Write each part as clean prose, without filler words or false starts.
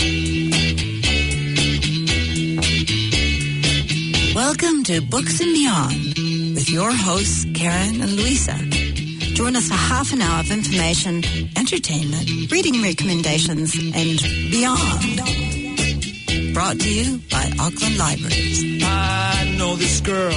Welcome to Books and Beyond with your hosts, Karen and Louisa. Join us for half an hour of information, entertainment, reading recommendations, and beyond. Brought to you by Auckland Libraries. I know this girl.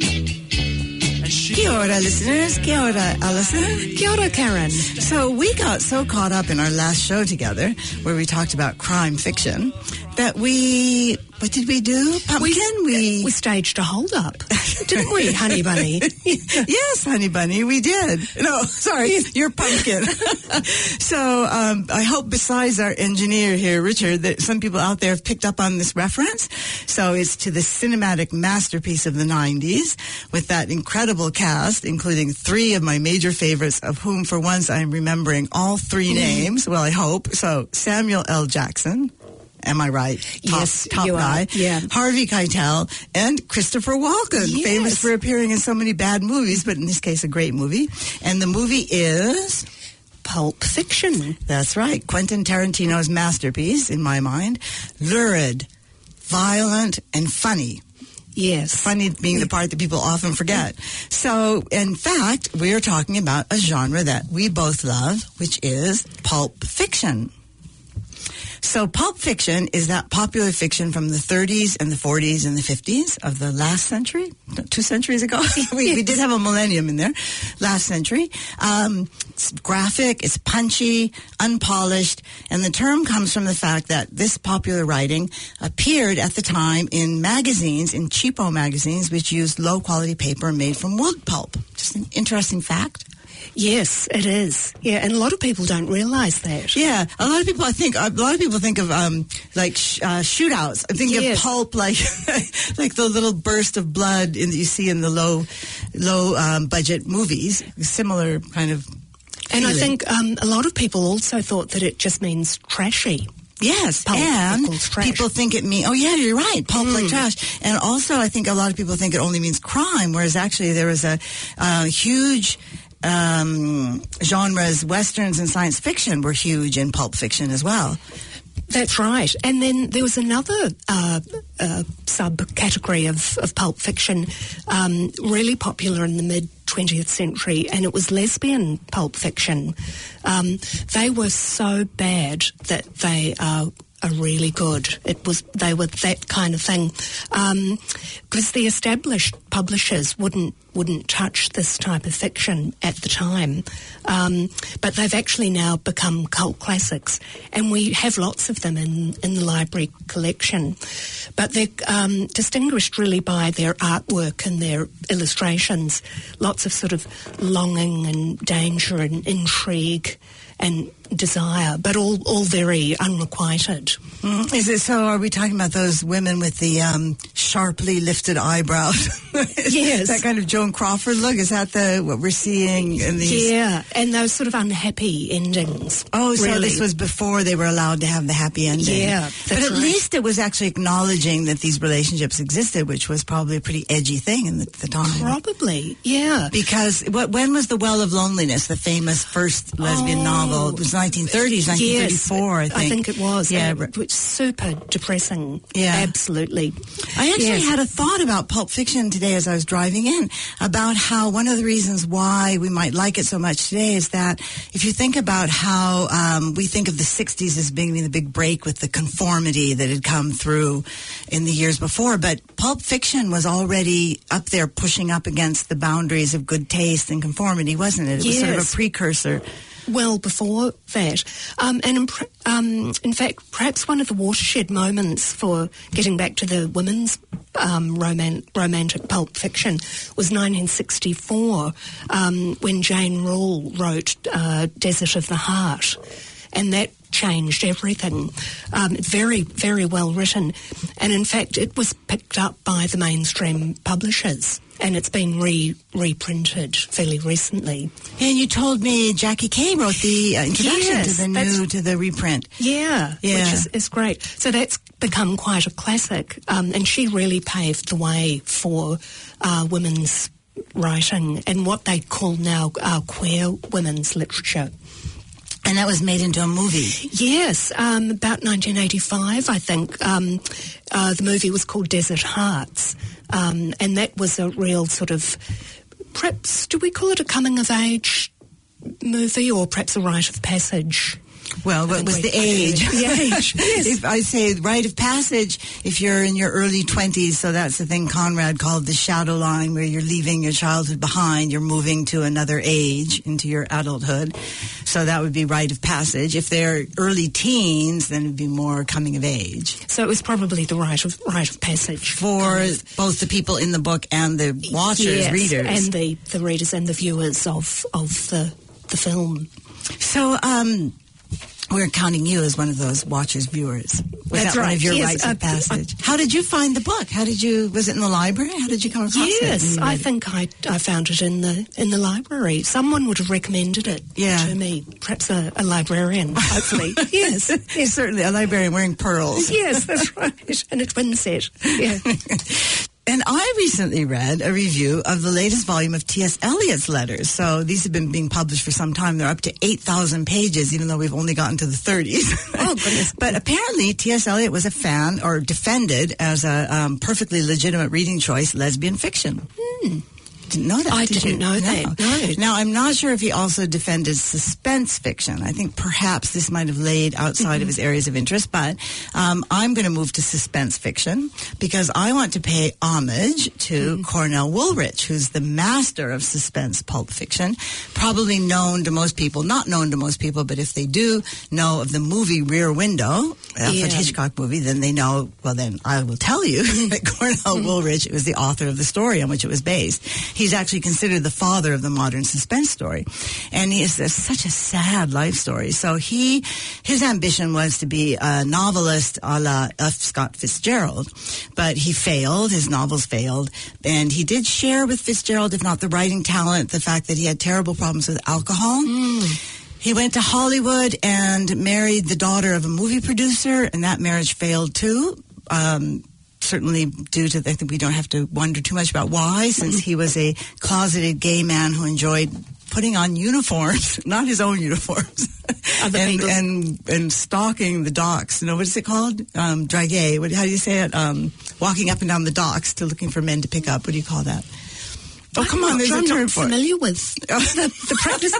Kia ora, listeners. Kia ora, Alison. Kia ora, Karen. So we got so caught up in our last show together, where we talked about crime fiction, that what did we do? Pumpkin? We staged a hold-up, didn't we, Honey Bunny? Yes, Honey Bunny, we did. No, sorry, you're Pumpkin. So I hope besides our engineer here, Richard, that some people out there have picked up on this reference. So it's to the cinematic masterpiece of the 90s with that incredible cast, including three of my major favorites, of whom for once I'm remembering all three names. Well, I hope. So Samuel L. Jackson. Am I right? Yes, top you guy. Are. Yeah. Harvey Keitel and Christopher Walken, yes. famous for appearing in so many bad movies, but in this case, a great movie. And the movie is Pulp Fiction. That's right. Quentin Tarantino's masterpiece, in my mind. Lurid, violent, and funny. Yes. Funny being the part that people often forget. So, in fact, we are talking about a genre that we both love, which is pulp fiction. So pulp fiction is that popular fiction from the 30s and the 40s and the 50s of the last century, 2 centuries ago. we did have a millennium in there, last century. It's graphic, it's punchy, unpolished, and the term comes from the fact that this popular writing appeared at the time in magazines, in cheapo magazines, which used low-quality paper made from wood pulp. Just an interesting fact. Yes, it is. Yeah, and a lot of people don't realise that. Yeah, a lot of people think of shootouts. I think of pulp like like the little burst of blood that you see in the low budget movies. Similar kind of feeling. And I think a lot of people also thought that it just means trashy. Yes, pulp, and people think it means, oh yeah, you're right, pulp like trash. And also I think a lot of people think it only means crime, whereas actually there was a huge genres, westerns and science fiction were huge in pulp fiction as well. That's right. And then there was another subcategory of pulp fiction really popular in the mid-20th century, and it was lesbian pulp fiction. They were so bad that they are really good. They were that kind of thing, because the established publishers wouldn't touch this type of fiction at the time, but they've actually now become cult classics, and we have lots of them in the library collection. But they're distinguished really by their artwork and their illustrations, lots of sort of longing and danger and intrigue and desire, but all very unrequited. Is it so? Are we talking about those women with the sharply lifted eyebrows? Yes, that kind of Joan Crawford look. Is that what we're seeing in these? Yeah, and those sort of unhappy endings. Oh, so really. This was before they were allowed to have the happy ending. Yeah, but at right. least it was actually acknowledging that these relationships existed, which was probably a pretty edgy thing in the time. Probably, yeah. Because when was The Well of Loneliness, the famous first lesbian novel? It was 1930s, 1934, yes, I think. It was. Yeah, which super depressing. Yeah, absolutely. I actually had a thought about Pulp Fiction today as I was driving in, about how one of the reasons why we might like it so much today is that if you think about how we think of the 60s as being the big break with the conformity that had come through in the years before, but Pulp Fiction was already up there pushing up against the boundaries of good taste and conformity, wasn't it? It was sort of a precursor. Well, before that. And in fact, perhaps one of the watershed moments for getting back to the women's romantic pulp fiction was 1964, when Jane Rule wrote Desert of the Heart. And that changed everything. Very, very well written. And in fact, it was picked up by the mainstream publishers. And it's been reprinted fairly recently. And you told me Jackie Kay wrote the introduction to the reprint. Yeah, which is great. So that's become quite a classic. And she really paved the way for women's writing and what they call now queer women's literature. And that was made into a movie. Yes, about 1985, I think. The movie was called Desert Hearts, and that was a real sort of, perhaps, do we call it a coming-of-age movie, or perhaps a rite of passage? Well, what was the age? The age, yes. If I say rite of passage, if you're in your early 20s, so that's the thing Conrad called the shadow line, where you're leaving your childhood behind, you're moving to another age, into your adulthood. So that would be rite of passage. If they're early teens, then it would be more coming of age. So it was probably the rite of passage. For both the people in the book and the watchers, yes, readers. And the readers and the viewers of the film. So, we're counting you as one of those watchers, viewers. Was That's that right. one of your Yes, rites of passage? How did you find the book? Was it in the library? How did you come across it? Yes, I think I found it in the library. Someone would have recommended it to me. Perhaps a librarian, hopefully. Yes, certainly a librarian wearing pearls. Yes, that's right. And a twin set. Yeah. And I recently read a review of the latest volume of T.S. Eliot's letters. So these have been being published for some time. They're up to 8,000 pages, even though we've only gotten to the 30s. Oh, goodness. But apparently T.S. Eliot was a fan, or defended as a perfectly legitimate reading choice, lesbian fiction. Didn't know that. I didn't know that. No. Now, I'm not sure if he also defended suspense fiction. I think perhaps this might have laid outside of his areas of interest, but I'm going to move to suspense fiction because I want to pay homage to Cornell Woolrich, who's the master of suspense pulp fiction, probably known to most people, not known to most people, but if they do know of the movie Rear Window, Alfred Hitchcock movie, then they know, well, then I will tell you that Cornell Woolrich was the author of the story on which it was based. He's actually considered the father of the modern suspense story. And he is such a sad life story. So his ambition was to be a novelist a la F. Scott Fitzgerald. But he failed. His novels failed. And he did share with Fitzgerald, if not the writing talent, the fact that he had terrible problems with alcohol. He went to Hollywood and married the daughter of a movie producer, and that marriage failed too. Certainly due to, I think we don't have to wonder too much about why, since he was a closeted gay man who enjoyed putting on uniforms, not his own uniforms, and stalking the docks. You know, what is it called? Draguer. How do you say it? Walking up and down the docks looking for men to pick up. What do you call that? Oh, come on, there's a term for it. I'm not familiar with the practice.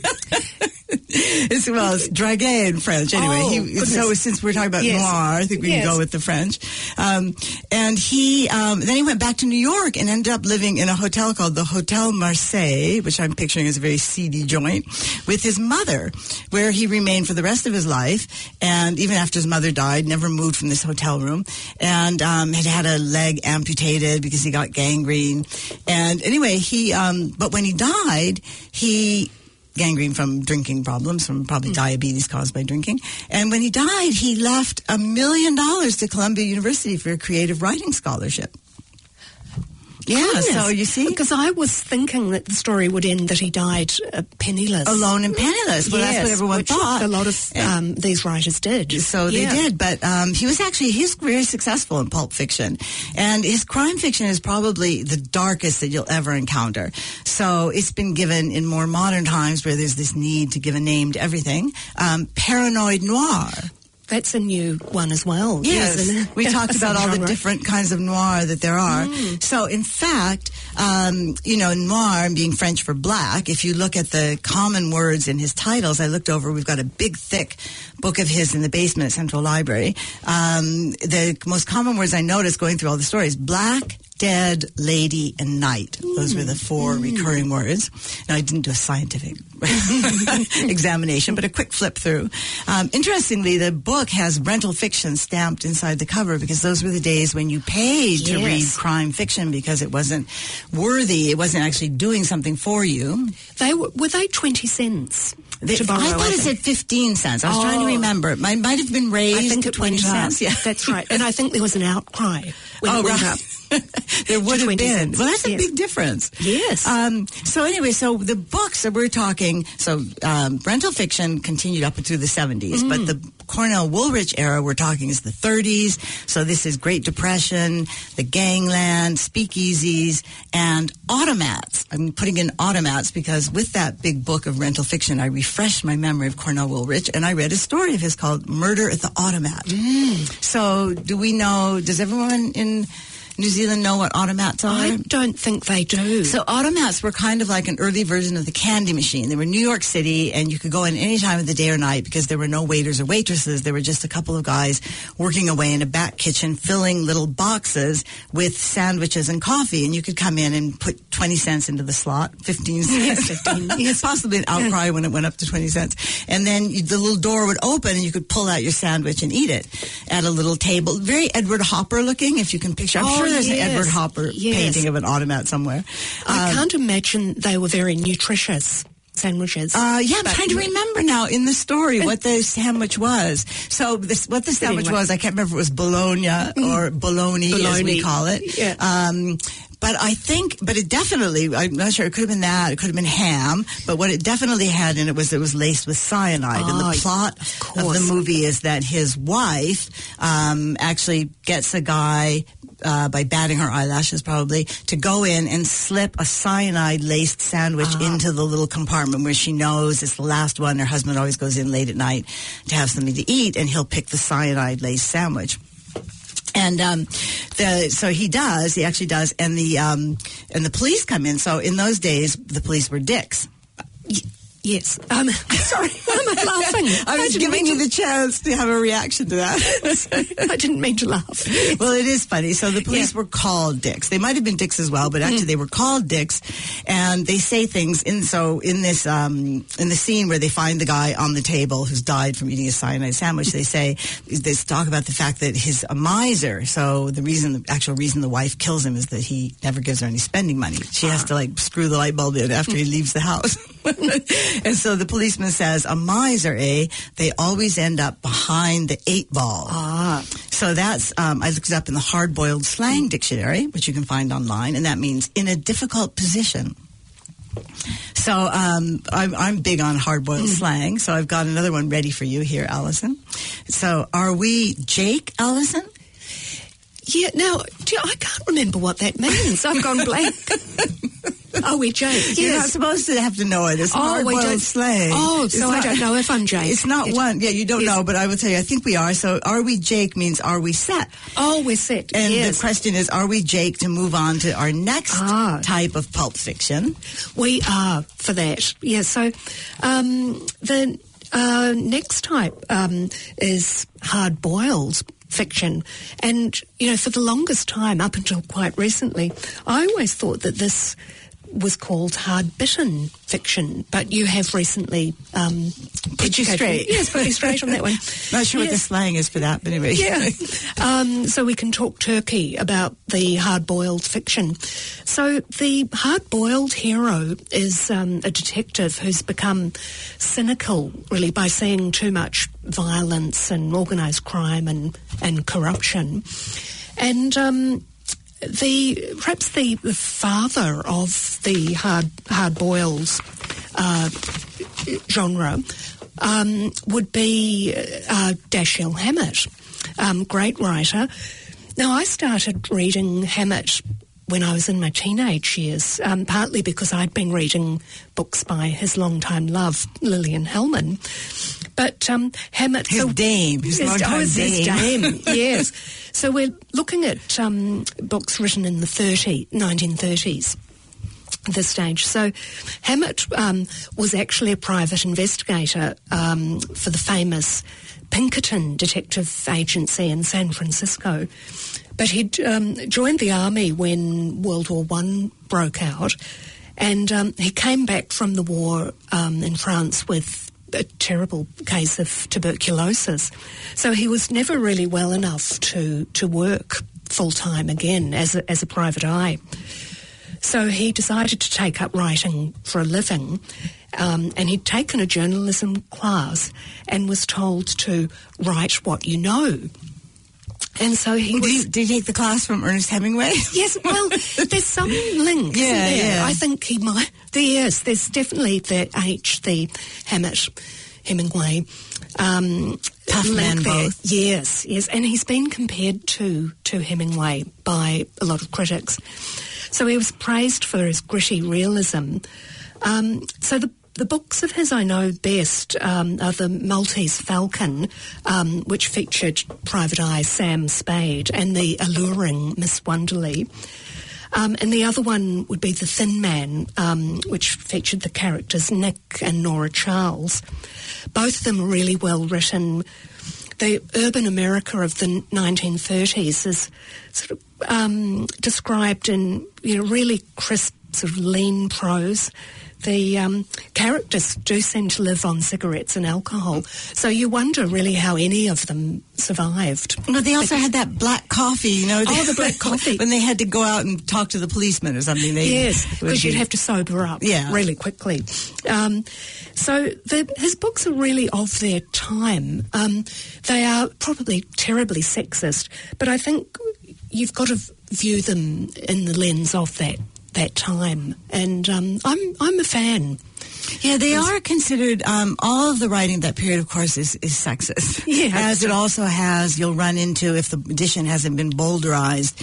It's draguer in French. Anyway, so since we're talking about noir, I think we can go with the French. And he then he went back to New York and ended up living in a hotel called the Hotel Marseille, which I'm picturing as a very seedy joint, with his mother, where he remained for the rest of his life. And even after his mother died, never moved from this hotel room, and had a leg amputated because he got gangrene. And anyway, but when he died, gangrene from drinking problems, from probably diabetes caused by drinking. And when he died, he left $1 million to Columbia University for a creative writing scholarship. Yeah, so you see? Because I was thinking that the story would end that he died penniless. Alone and penniless. Well, that's what everyone thought. A lot of these writers did. So they did. But he's very successful in pulp fiction. And his crime fiction is probably the darkest that you'll ever encounter. So it's been given in more modern times where there's this need to give a name to everything. Paranoid noir. That's a new one as well. Yes, we talked about all the different kinds of noir that there are. So, in fact, noir being French for black, if you look at the common words in his titles, I looked over, we've got a big, thick book of his in the basement at Central Library. The most common words I noticed going through all the stories, black, dead, lady, and night. Those were the four recurring words. Now, I didn't do a scientific examination, but a quick flip through. Interestingly, the book has rental fiction stamped inside the cover because those were the days when you paid to read crime fiction because it wasn't worthy. It wasn't actually doing something for you. Were they 20 cents? I thought it said 15 cents. I was trying to remember. It might have been raised to 20 cents. Yeah, that's right. And I think there was an outcry when it went up. There would have 20 been. cents. Well, that's a Yes. big difference. Yes. So anyway, so the books that we're talking, rental fiction continued up through the 70s, but the Cornell Woolrich era we're talking is the 30s. So this is Great Depression, the gangland, speakeasies, and automats. I'm putting in automats because with that big book of rental fiction, I refreshed my memory of Cornell Woolrich, and I read a story of his called Murder at the Automat. So does everyone in New Zealand know what automats are? I don't think they do. So automats were kind of like an early version of the candy machine. They were in New York City, and you could go in any time of the day or night because there were no waiters or waitresses. There were just a couple of guys working away in a back kitchen filling little boxes with sandwiches and coffee, and you could come in and put 20 cents into the slot, 15 cents. Yes, 15. Yes. Possibly an outcry when it went up to 20 cents. And then the little door would open, and you could pull out your sandwich and eat it at a little table. Very Edward Hopper looking, if you can picture. I'm sure there's an Edward Hopper painting of an automat somewhere. I can't imagine they were very nutritious sandwiches. I'm trying to remember now in the story what the sandwich was. So what the sandwich was, I can't remember if it was bologna or bologna, as we call it. Yeah. But it definitely, I'm not sure, it could have been that, it could have been ham, but what it definitely had in it was laced with cyanide. And the plot of the movie is that his wife actually gets a guy, by batting her eyelashes probably, to go in and slip a cyanide-laced sandwich into the little compartment where she knows it's the last one. Her husband always goes in late at night to have something to eat, and he'll pick the cyanide-laced sandwich. And so he actually does, and the police come in. So in those days, the police were dicks. Yes. Sorry, why am I laughing? I was giving you the chance to have a reaction to that. I didn't mean to laugh. Well, it is funny. So the police were called dicks. They might have been dicks as well, but actually they were called dicks. And they say things in the scene where they find the guy on the table who's died from eating a cyanide sandwich, they talk about the fact that he's a miser. So the actual reason the wife kills him is that he never gives her any spending money. She has to screw the light bulb in after he leaves the house. And so the policeman says, a miser, they always end up behind the 8 ball. So that's, I looked it up in the Hard-Boiled Slang Dictionary, which you can find online, and that means in a difficult position. So I'm big on hard-boiled slang, so I've got another one ready for you here, Alison. So are we Jake, Alison? Yeah, now, I can't remember what that means. I've gone blank. Oh, we're Jake. Yes. You're not supposed to have to know it. It's hard-boiled slang. Oh, so I don't know if I'm Jake. It's not one. Yeah, you don't know, but I will tell you, I think we are. So are we Jake means are we set? Oh, we're set. And the question is, are we Jake to move on to our next type of pulp fiction? We are for that. Yeah, so the next type is hard-boiled fiction. And, for the longest time, up until quite recently, I always thought that this was called hard-bitten fiction, but you have recently put you straight. Yes, put me straight on that one. Not sure what the slang is for that, but anyway. Yeah. So we can talk turkey about the hard-boiled fiction. So the hard-boiled hero is a detective who's become cynical, really, by seeing too much violence and organised crime and corruption. And perhaps the father of the hard-boiled genre would be Dashiell Hammett, great writer. Now, I started reading Hammett when I was in my teenage years, partly because I'd been reading books by his longtime love, Lillian Hellman. But Hammett... His dame. His longtime dame. Yes. So we're looking at books written in the 1930s at this stage. So Hammett was actually a private investigator for the famous Pinkerton Detective Agency in San Francisco. But he'd joined the army when World War I broke out, and he came back from the war in France with a terrible case of tuberculosis. So he was never really well enough to work full-time again as a private eye. So he decided to take up writing for a living, and he'd taken a journalism class and was told to write what you know. And so he was... Did he take the class from Ernest Hemingway? Yes, well, there's some link, isn't there? I think he might... There's definitely the Hemingway tough man both. Yes, and he's been compared to Hemingway by a lot of critics. So he was praised for his gritty realism. So the books of his I know best are the Maltese Falcon, which featured Private Eye Sam Spade, and the alluring Miss Wonderly. And the other one would be The Thin Man, which featured the characters Nick and Nora Charles. Both of them are really well written. The urban America of the 1930s is sort of described in really crisp, sort of lean prose. The characters do seem to live on cigarettes and alcohol. So you wonder really how any of them survived. No, they also had that black coffee, the black coffee. When they had to go out and talk to the policeman or something. Yes, because you'd have to sober up really quickly. So his books are really of their time. They are probably terribly sexist, but I think you've got to view them in the lens of that time, and I'm a fan. Yeah, they are considered, all of the writing of that period, of course, is sexist. Yeah. As it also has, you'll run into, if the edition hasn't been boulderized,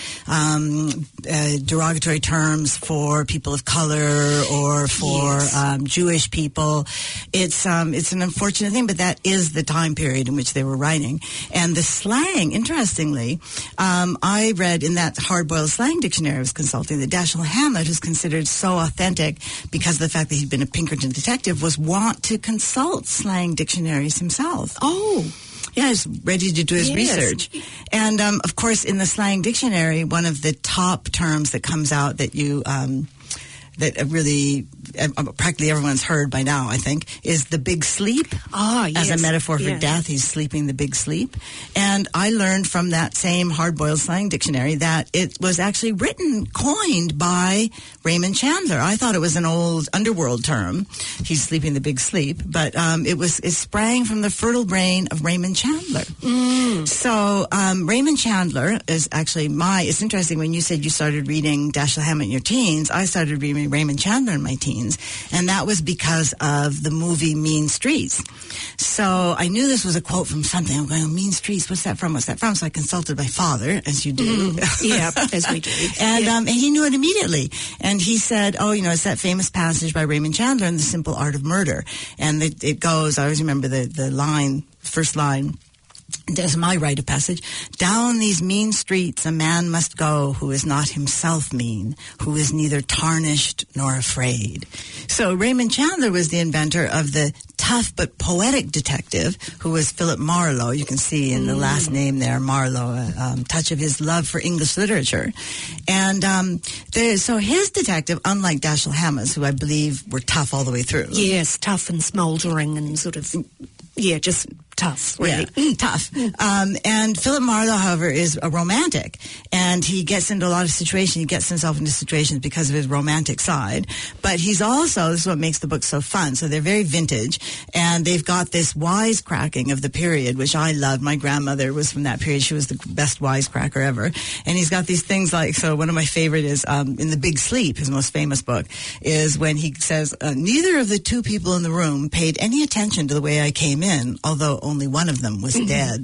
derogatory terms for people of color or for Jewish people. It's an unfortunate thing, but that is the time period in which they were writing. And the slang, interestingly, I read in that hard-boiled slang dictionary I was consulting that Dashiell Hammett, who's considered so authentic because of the fact that he'd been a Pinkerton detective, was wont to consult slang dictionaries himself. Oh. Yeah, he's ready to do his research. And, of course, in the slang dictionary, one of the top terms that comes out that you... that really practically everyone's heard by now, I think, is the big sleep. As a metaphor for death, he's sleeping the big sleep. And I learned from that same hard-boiled slang dictionary that it was actually coined by Raymond Chandler. I thought it was an old underworld term, he's sleeping the big sleep, but it sprang from the fertile brain of Raymond Chandler. So Raymond Chandler is actually it's interesting when you said you started reading Dashiell Hammett in your teens, I started reading Raymond Chandler in my teens, and that was because of the movie Mean Streets. So I knew this was a quote from something. I'm going, Mean Streets, what's that from? So I consulted my father, as you do. As we do. And he knew it immediately. And he said, it's that famous passage by Raymond Chandler in The Simple Art of Murder. And it goes, I always remember the first line, there's my rite of passage. Down these mean streets a man must go who is not himself mean, who is neither tarnished nor afraid. So Raymond Chandler was the inventor of the tough but poetic detective, who was Philip Marlowe. You can see in the last name there, Marlowe, a touch of his love for English literature. And so his detective, unlike Dashiell Hammett's, who I believe were tough all the way through. Yes, tough and smouldering and sort of, just tough, really. Yeah, tough. And Philip Marlowe, however, is a romantic, and he gets into a lot of situations. He gets himself into situations because of his romantic side. But he's also, this is what makes the book so fun. So they're very vintage, and they've got this wisecracking of the period, which I loved. My grandmother was from that period. She was the best wisecracker ever. And he's got these things like, so one of my favorite is in The Big Sleep, his most famous book, is when he says, neither of the two people in the room paid any attention to the way I came in, although only one of them was dead.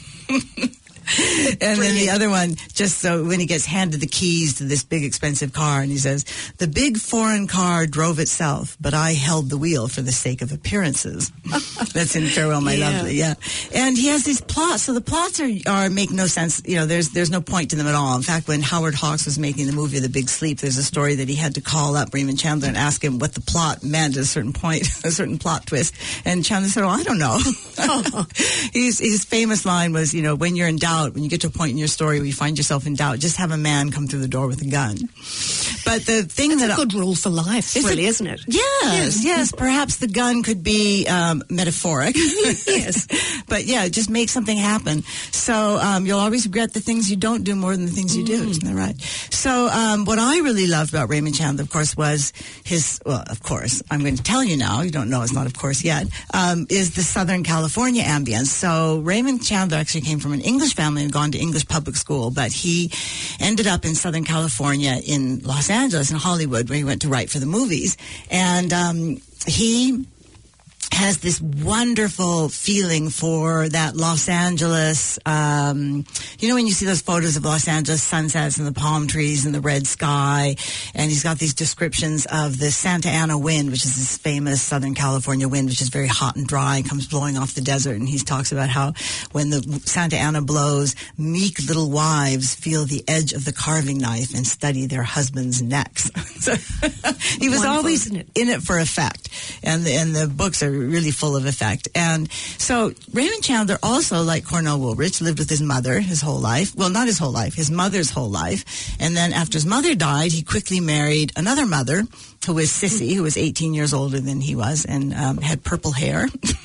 And then the other one, just so when he gets handed the keys to this big expensive car, and he says, the big foreign car drove itself, but I held the wheel for the sake of appearances. That's in Farewell, My Lovely, And he has these plots, so the plots are make no sense. There's no point to them at all. In fact, when Howard Hawks was making the movie The Big Sleep, there's a story that he had to call up Raymond Chandler and ask him what the plot meant at a certain point, a certain plot twist. And Chandler said, I don't know. His famous line was, when you're in doubt, when you get to a point in your story where you find yourself in doubt, just have a man come through the door with a gun. But the thing That's that a good rule for life, really, isn't it? Yes. Perhaps the gun could be metaphoric. Yes. But yeah, just make something happen. So you'll always regret the things you don't do more than the things you do. Isn't that right? So what I really loved about Raymond Chandler, of course, was his, well, of course, I'm going to tell you now, you don't know, it's not of course yet, is the Southern California ambience. So Raymond Chandler actually came from an English family and gone to English public school, but he ended up in Southern California in Los Angeles, in Hollywood, where he went to write for the movies. And he has this wonderful feeling for that Los Angeles, you know, when you see those photos of Los Angeles sunsets and the palm trees and the red sky, and he's got these descriptions of the Santa Ana wind, which is this famous Southern California wind, which is very hot and dry and comes blowing off the desert. And he talks about how when the Santa Ana blows, meek little wives feel the edge of the carving knife and study their husbands' necks. So he was always in it for effect. And the books are really full of effect. And so Raymond Chandler also, like Cornell Woolrich, lived with his mother his whole life. Well, not his whole life, his mother's whole life. And then after his mother died, he quickly married another mother, who was Sissy, who was 18 years older than he was and had purple hair,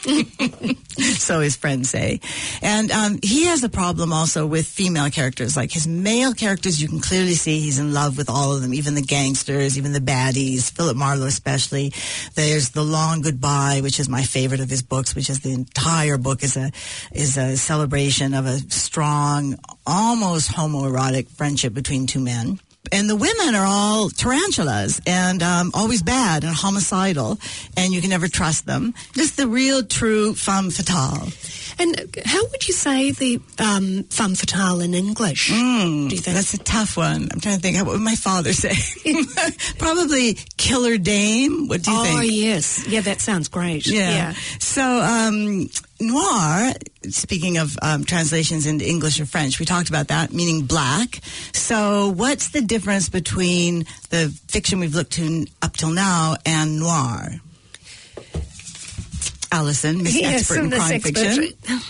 so his friends say. And he has a problem also with female characters. Like his male characters, you can clearly see he's in love with all of them, even the gangsters, even the baddies, Philip Marlowe especially. There's The Long Goodbye, which is my favorite of his books, which is the entire book is a celebration of a strong, almost homoerotic friendship between two men. And the women are all tarantulas and always bad and homicidal, and you can never trust them. Just the real, true femme fatale. And how would you say the femme fatale in English? Do you think? That's a tough one. I'm trying to think. What would my father say? Probably killer dame. What do you think? Oh, yes. Yeah, that sounds great. Yeah. So noir, speaking of translations into English or French, we talked about that, meaning black. So what's the difference between the fiction we've looked to up till now and noir? Allison, Miss Expert in Crime Fiction.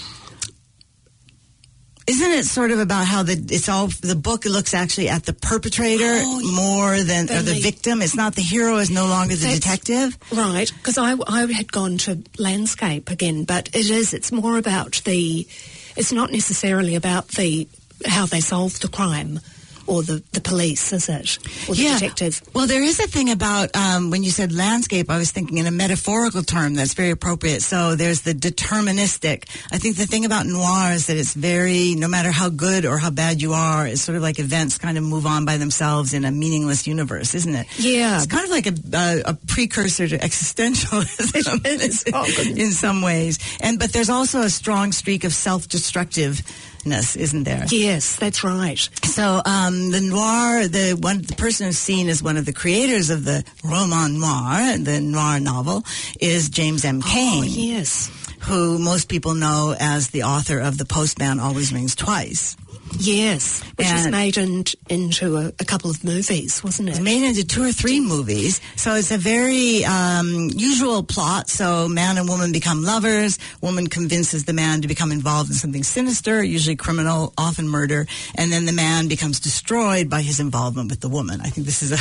Isn't it sort of about how the book looks actually at the perpetrator more than or the victim? It's not the hero is no longer the detective? Right, because I had gone to landscape again, but it's more about it's not necessarily about how they solved the crime. Or the police, is it? Or the detective? Well, there is a thing about, when you said landscape, I was thinking in a metaphorical term that's very appropriate. So there's the deterministic. I think the thing about noir is that it's very, no matter how good or how bad you are, it's sort of like events kind of move on by themselves in a meaningless universe, isn't it? Yeah. It's kind of like a precursor to existentialism in some ways. But there's also a strong streak of self-destructiveness, isn't there? Yes, that's right. So the noir, the person who's seen as one of the creators of the roman noir, the noir novel, is James M. Cain. Oh, yes. Who most people know as the author of The Postman Always Rings Twice. Yes, which was made into a couple of movies, wasn't it? It was made into 2 or 3 movies. So it's a very usual plot. So man and woman become lovers. Woman convinces the man to become involved in something sinister, usually criminal, often murder. And then the man becomes destroyed by his involvement with the woman. I think this is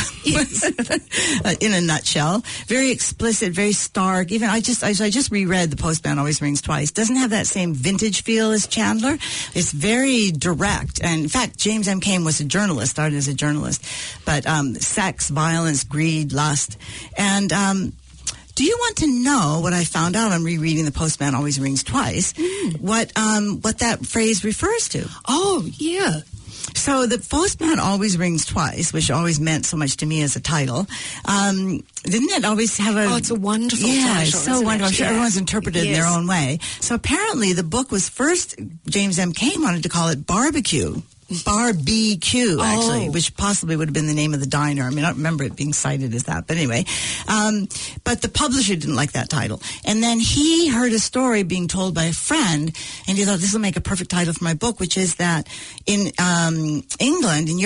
in a nutshell. Very explicit, very stark. Even I just reread The Postman Always Rings Twice. Doesn't have that same vintage feel as Chandler. It's very direct. And in fact, James M. Cain was a journalist, started as a journalist. But sex, violence, greed, lust. And do you want to know what I found out on rereading The Postman Always Rings Twice? What that phrase refers to? Oh, yeah. So The Postman Always Rings Twice, which always meant so much to me as a title, didn't it always have a... Oh, it's a wonderful title. Yeah, it's so wonderful. I'm sure everyone's interpreted it in their own way. So apparently the book was first, James M. Cain wanted to call it Barbecue. Barbecue, actually, which possibly would have been the name of the diner. I mean, I don't remember it being cited as that, but anyway. But the publisher didn't like that title. And then he heard a story being told by a friend, and he thought, this will make a perfect title for my book, which is that in England, in Europe,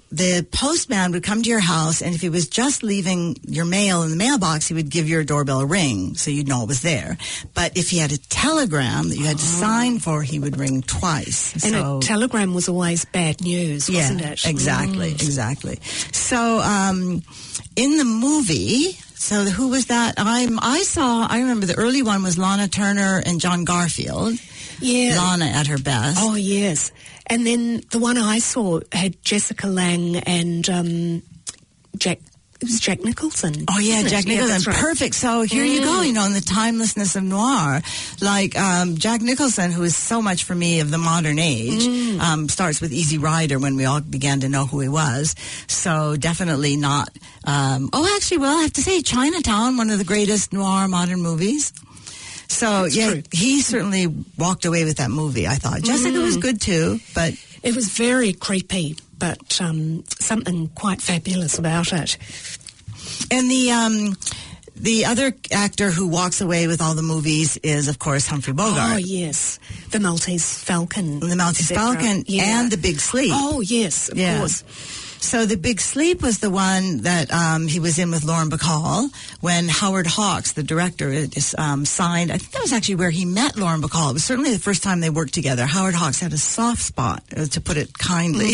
the postman would come to your house, and if he was just leaving your mail in the mailbox, he would give your doorbell a ring so you'd know it was there. But if he had a telegram that you had to sign for, he would ring twice. And a telegram was always bad news, wasn't it? Exactly. So in the movie, so who was that? I remember the early one was Lana Turner and John Garfield. Yeah. Lana at her best. Oh, yes. And then the one I saw had Jessica Lange and Jack Nicholson. Oh, yeah, Jack Nicholson. Yeah, right. Perfect. So here you go, in the timelessness of noir. Like Jack Nicholson, who is so much for me of the modern age, starts with Easy Rider when we all began to know who he was. So definitely not... I have to say Chinatown, one of the greatest noir modern movies. So, true. He certainly walked away with that movie, I thought. Jessica was good, too, but... It was very creepy, but something quite fabulous about it. And the other actor who walks away with all the movies is, of course, Humphrey Bogart. Oh, yes. The Maltese Falcon. The Maltese Falcon and The Big Sleep. Oh, yes, of course. So The Big Sleep was the one that he was in with Lauren Bacall when Howard Hawks, the director, signed. I think that was actually where he met Lauren Bacall. It was certainly the first time they worked together. Howard Hawks had a soft spot, to put it kindly.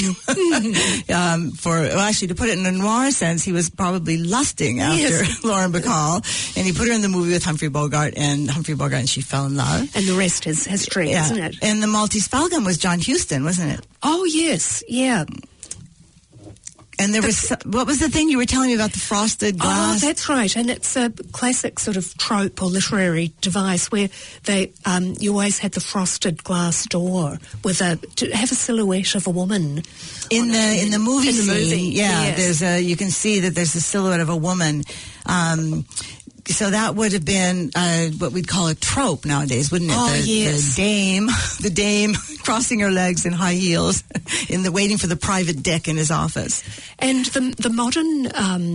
To put it in a noir sense, he was probably lusting after Lauren Bacall. And he put her in the movie with Humphrey Bogart, and she fell in love. And the rest is history, isn't it? And the Maltese Falcon was John Huston, wasn't it? Oh, yes, yeah. And there was, what was the thing you were telling me about the frosted glass? Oh, that's right. And it's a classic sort of trope or literary device where they, you always had the frosted glass door with to have a silhouette of a woman. In the movie scene, yes. you can see that there's a silhouette of a woman. So that would have been what we'd call a trope nowadays, wouldn't it? Oh, yes. The dame crossing her legs in high heels, waiting for the private dick in his office. And the modern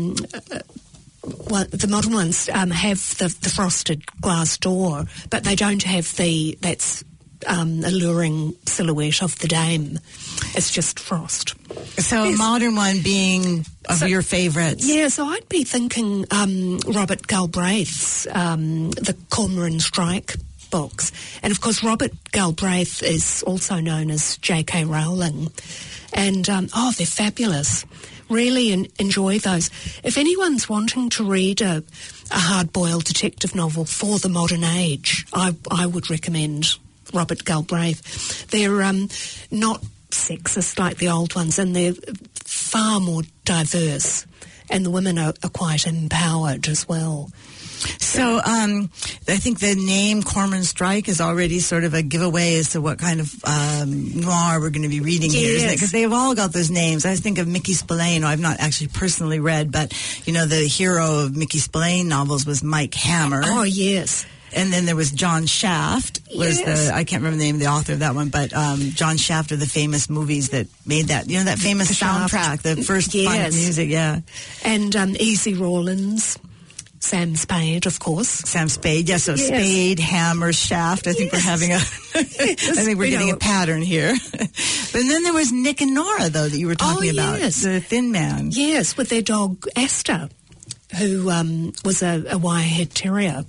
ones have the frosted glass door, but they don't have that's alluring silhouette of the dame. It's just frost. So a modern one being of your favorites. Yeah, so I'd be thinking Robert Galbraith's The Cormoran Strike books. And of course Robert Galbraith is also known as J.K. Rowling. And they're fabulous. Really enjoy those. If anyone's wanting to read a hard-boiled detective novel for the modern age, I would recommend Robert Galbraith. They're not sexist like the old ones, and they're far more diverse, and the women are quite empowered as well. So I think the name Cormoran Strike is already sort of a giveaway as to what kind of noir we're going to be reading here, isn't it? Because they've all got those names. I think of Mickey Spillane, who I've not actually personally read, but, the hero of Mickey Spillane novels was Mike Hammer. Oh, yes. And then there was John Shaft, I can't remember the name of the author of that one, but John Shaft of the famous movies that made that, that famous soundtrack, the first fun music, And Easy Rawlins. Sam Spade, of course. Sam Spade, yes. So Spade, Hammer, Shaft. I think we're having we're getting a pattern here. But then there was Nick and Nora, though, that you were talking about. The Thin Man. Yes, with their dog Astor, who was a Wirehead Terrier.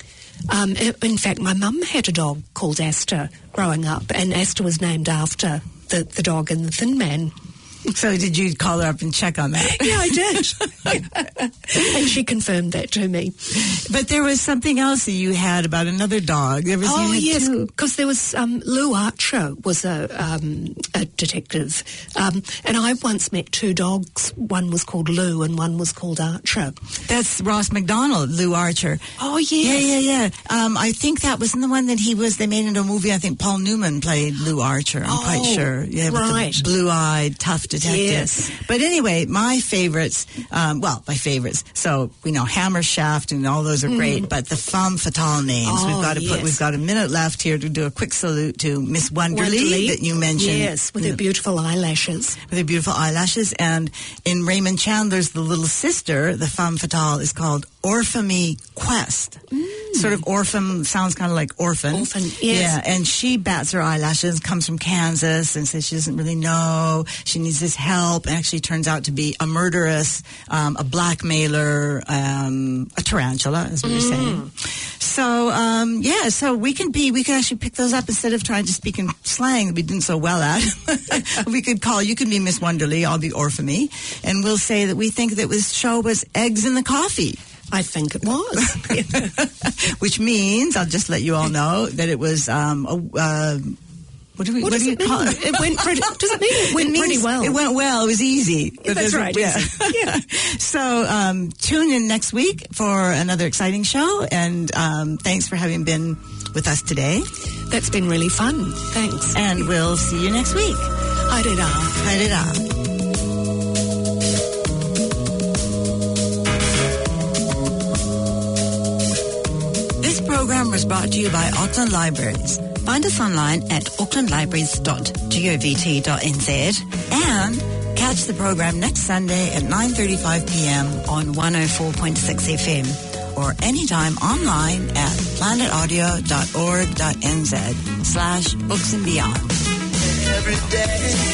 In fact, my mum had a dog called Astor growing up, and Astor was named after the dog in The Thin Man. So did you call her up and check on that? Yeah, I did. And she confirmed that to me. But there was something else that you had about another dog. There was because there was Lou Archer was a detective. And I once met two dogs. One was called Lou and one was called Archer. That's Ross MacDonald, Lou Archer. Oh, yes. Yeah. I think that was in the one that they made into a movie. I think Paul Newman played Lou Archer. I'm quite sure. Yeah, right. With the blue-eyed, tough detective. Yes. But anyway, my favorites, so we know Hammer, Shaft, and all those are great, but the femme fatale names, we've got a minute left here to do a quick salute to Miss Wonderly that you mentioned. Yes, with her beautiful eyelashes. With her beautiful eyelashes. And in Raymond Chandler's The Little Sister, the femme fatale is called Orphamy Quest. Sort of orphan sounds kind of like orphan. Orphan, yes. Yeah, and she bats her eyelashes, comes from Kansas, and says she doesn't really know. She needs this help. And actually turns out to be a murderess, a blackmailer, a tarantula, as we were saying. So, so we can actually pick those up instead of trying to speak in slang that we didn't so well at. We could call, you can be Miss Wonderly, I'll be Orphamy, and we'll say that we think that this show was eggs in the coffee. I think it was. Which means, I'll just let you all know, that it was, what do you call it? It went pretty, does it mean it went pretty well? It went well. It was easy. That's right. Yeah. Yeah. So tune in next week for another exciting show, and thanks for having been with us today. That's been really fun. Thanks. And we'll see you next week. Haere rā. Haere rā. This program was brought to you by Auckland Libraries. Find us online at aucklandlibraries.govt.nz and catch the program next Sunday at 9:35 p.m. on 104.6 FM or anytime online at planetaudio.org.nz/books and beyond. Every day